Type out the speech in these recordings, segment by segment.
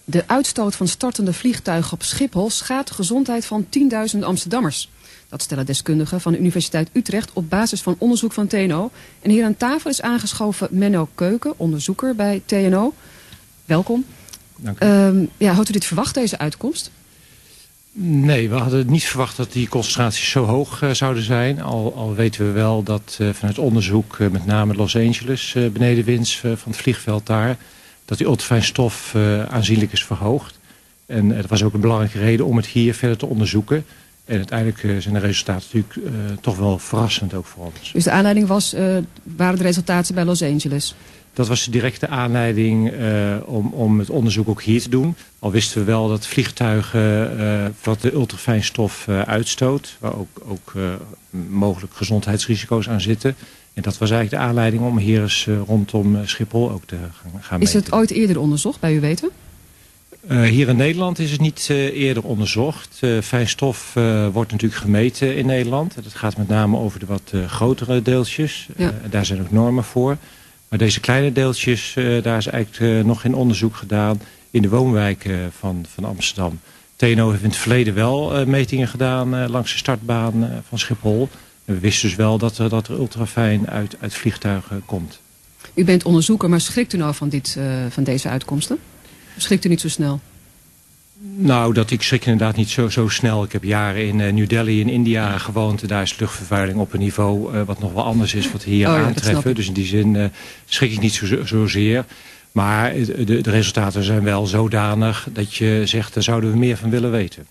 De uitstoot van startende vliegtuigen op Schiphol schaadt de gezondheid van 10.000 Amsterdammers. Dat stellen deskundigen van de Universiteit Utrecht op basis van onderzoek van TNO. En hier aan tafel is aangeschoven Menno Keuken, onderzoeker bij TNO. Welkom. Dank u. Had u dit verwacht, deze uitkomst? Nee, we hadden niet verwacht dat die concentraties zo hoog zouden zijn. Al weten we wel dat vanuit onderzoek, met name Los Angeles, benedenwinds van het vliegveld daar, dat die ultrafijn stof aanzienlijk is verhoogd. En dat was ook een belangrijke reden om het hier verder te onderzoeken. En uiteindelijk zijn de resultaten natuurlijk toch wel verrassend ook voor ons. Dus de aanleiding waren de resultaten bij Los Angeles? Dat was de directe aanleiding om het onderzoek ook hier te doen. Al wisten we wel dat vliegtuigen wat de ultrafijn stof uitstoot, waar ook mogelijk gezondheidsrisico's aan zitten. En dat was eigenlijk de aanleiding om hier eens rondom Schiphol ook te gaan meten. Is het ooit eerder onderzocht, bij u weten? Hier in Nederland is het niet eerder onderzocht. Fijn stof wordt natuurlijk gemeten in Nederland. Het gaat met name over de wat grotere deeltjes. Ja. Daar zijn ook normen voor. Maar deze kleine deeltjes, daar is eigenlijk nog geen onderzoek gedaan in de woonwijken van Amsterdam. TNO heeft in het verleden wel metingen gedaan langs de startbaan van Schiphol. En we wisten dus wel dat er ultrafijn uit vliegtuigen komt. U bent onderzoeker, maar schrikt u nou van deze uitkomsten? Of schrikt u niet zo snel? Nou, ik schrik inderdaad niet zo snel. Ik heb jaren in New Delhi in India gewoond. Daar is luchtvervuiling op een niveau wat nog wel anders is wat we hier aantreffen. Dus in die zin schrik ik niet zozeer. Maar de resultaten zijn wel zodanig dat je zegt, daar zouden we meer van willen weten.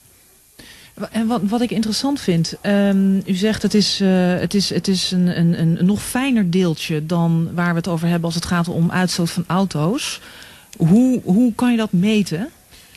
En wat ik interessant vind, u zegt het is een nog fijner deeltje dan waar we het over hebben als het gaat om uitstoot van auto's. Hoe kan je dat meten?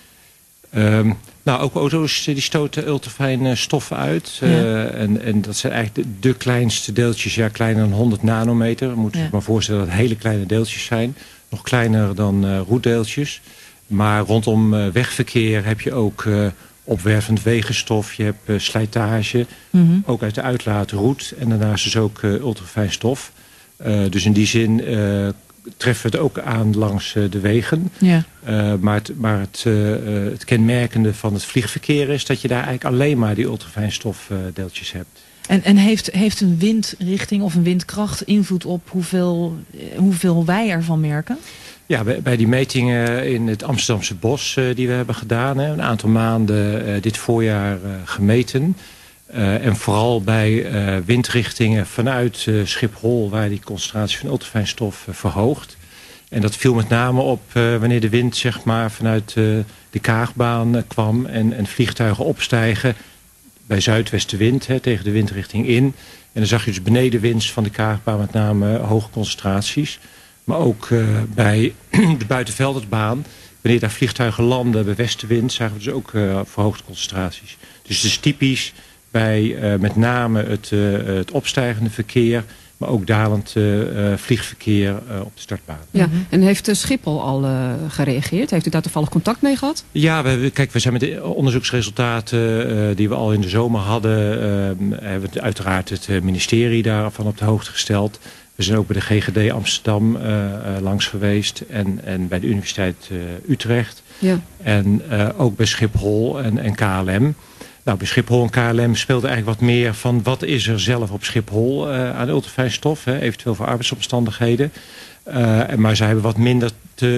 Ook auto's die stoten ultrafijn stoffen uit. Ja. En dat zijn eigenlijk de kleinste deeltjes, kleiner dan 100 nanometer. Je moet je maar voorstellen dat het hele kleine deeltjes zijn. Nog kleiner dan roetdeeltjes. Maar rondom wegverkeer heb je ook opwervend wegenstof. Je hebt slijtage, ook uit de uitlaat roet. En daarnaast dus ook ultrafijn stof. Dus in die zin treffen we het ook aan langs de wegen. Ja. Maar het kenmerkende van het vliegverkeer is dat je daar eigenlijk alleen maar die ultrafijn stofdeeltjes hebt. En heeft een windrichting of een windkracht invloed op hoeveel wij ervan merken? Ja, bij die metingen in het Amsterdamse bos die we hebben gedaan, een aantal maanden dit voorjaar gemeten. En vooral bij windrichtingen vanuit Schiphol, waar die concentratie van ultrafijn stof verhoogt. En dat viel met name op wanneer de wind vanuit de Kaagbaan kwam en vliegtuigen opstijgen bij zuidwestenwind tegen de windrichting in. En dan zag je dus benedenwinds van de Kaagbaan met name hoge concentraties. Maar ook bij de buitenvelderbaan, wanneer daar vliegtuigen landen bij westenwind, zagen we dus ook verhoogde concentraties. Dus het is typisch bij met name het opstijgende verkeer, maar ook dalend vliegverkeer op de startbaan. Ja, en heeft Schiphol al gereageerd? Heeft u daar toevallig contact mee gehad? Ja, we zijn met de onderzoeksresultaten die we al in de zomer hadden, hebben we uiteraard het ministerie daarvan op de hoogte gesteld. We zijn ook bij de GGD Amsterdam langs geweest en bij de Universiteit Utrecht. Ja. En ook bij Schiphol en KLM. Nou, bij Schiphol en KLM speelde eigenlijk wat meer van wat is er zelf op Schiphol aan ultrafijn stof, eventueel voor arbeidsomstandigheden. Maar zij hebben wat minder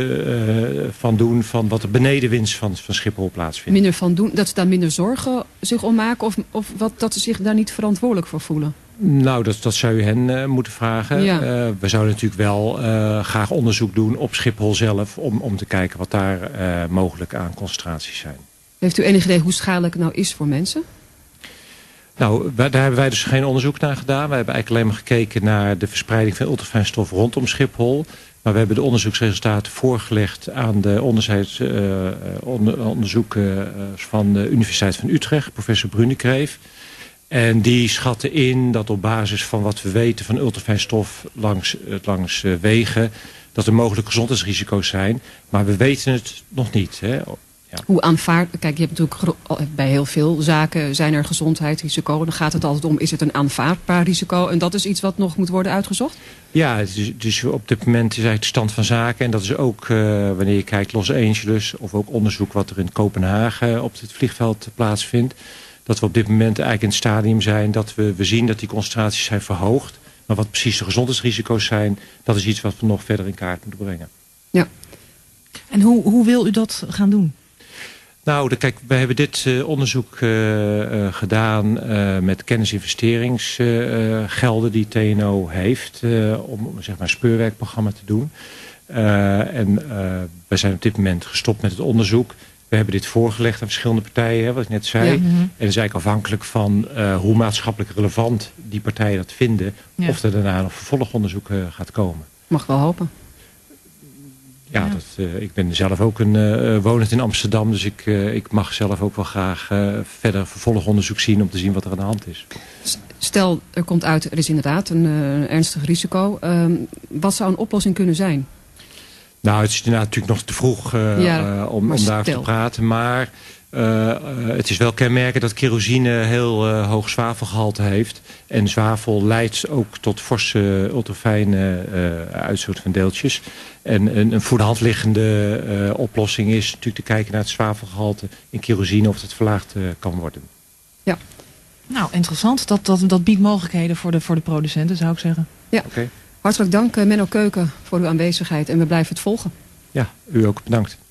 van doen van wat er benedenwinds van Schiphol plaatsvindt. Minder van doen, dat ze daar minder zorgen zich om maken of dat ze zich daar niet verantwoordelijk voor voelen? Nou, dat zou u hen moeten vragen. Ja. We zouden natuurlijk wel graag onderzoek doen op Schiphol zelf om te kijken wat daar mogelijk aan concentraties zijn. Heeft u enig idee hoe schadelijk het nou is voor mensen? Nou, daar hebben wij dus geen onderzoek naar gedaan. Wij hebben eigenlijk alleen maar gekeken naar de verspreiding van ultrafijn stof rondom Schiphol. Maar we hebben de onderzoeksresultaten voorgelegd aan de onderzoekers van de Universiteit van Utrecht, professor Brunekreef. En die schatten in dat op basis van wat we weten van ultrafijn stof langs wegen, dat er mogelijk gezondheidsrisico's zijn. Maar we weten het nog niet. Ja. Hoe aanvaard... Kijk, je hebt natuurlijk bij heel veel zaken zijn er gezondheidsrisico. Dan gaat het altijd om, is het een aanvaardbaar risico? En dat is iets wat nog moet worden uitgezocht? Ja, dus op dit moment is eigenlijk de stand van zaken. En dat is ook wanneer je kijkt Los Angeles of ook onderzoek wat er in Kopenhagen op het vliegveld plaatsvindt. Dat we op dit moment eigenlijk in het stadium zijn dat we zien dat die concentraties zijn verhoogd. Maar wat precies de gezondheidsrisico's zijn, dat is iets wat we nog verder in kaart moeten brengen. Ja. En hoe wil u dat gaan doen? Nou, kijk, we hebben dit onderzoek gedaan met kennisinvesteringsgelden die TNO heeft om zeg maar een speurwerkprogramma te doen. We zijn op dit moment gestopt met het onderzoek. We hebben dit voorgelegd aan verschillende partijen, wat ik net zei. Ja. En dat is eigenlijk afhankelijk van hoe maatschappelijk relevant die partijen dat vinden. Ja. Of er daarna nog vervolgonderzoek gaat komen. Mag wel hopen. Ja, ik ben zelf ook wonend in Amsterdam. Dus ik mag zelf ook wel graag verder vervolgonderzoek zien om te zien wat er aan de hand is. Stel, er komt uit, er is inderdaad een ernstig risico. Wat zou een oplossing kunnen zijn? Nou, het is natuurlijk nog te vroeg om daarover te praten. Maar het is wel kenmerkend dat kerosine heel hoog zwavelgehalte heeft. En zwavel leidt ook tot forse ultrafijne uitstoot van deeltjes. En een voor de hand liggende oplossing is natuurlijk te kijken naar het zwavelgehalte in kerosine of het verlaagd kan worden. Ja. Nou, interessant. Dat biedt mogelijkheden voor de producenten, zou ik zeggen. Ja. Okay. Hartelijk dank Menno Keuken voor uw aanwezigheid en we blijven het volgen. Ja, u ook bedankt.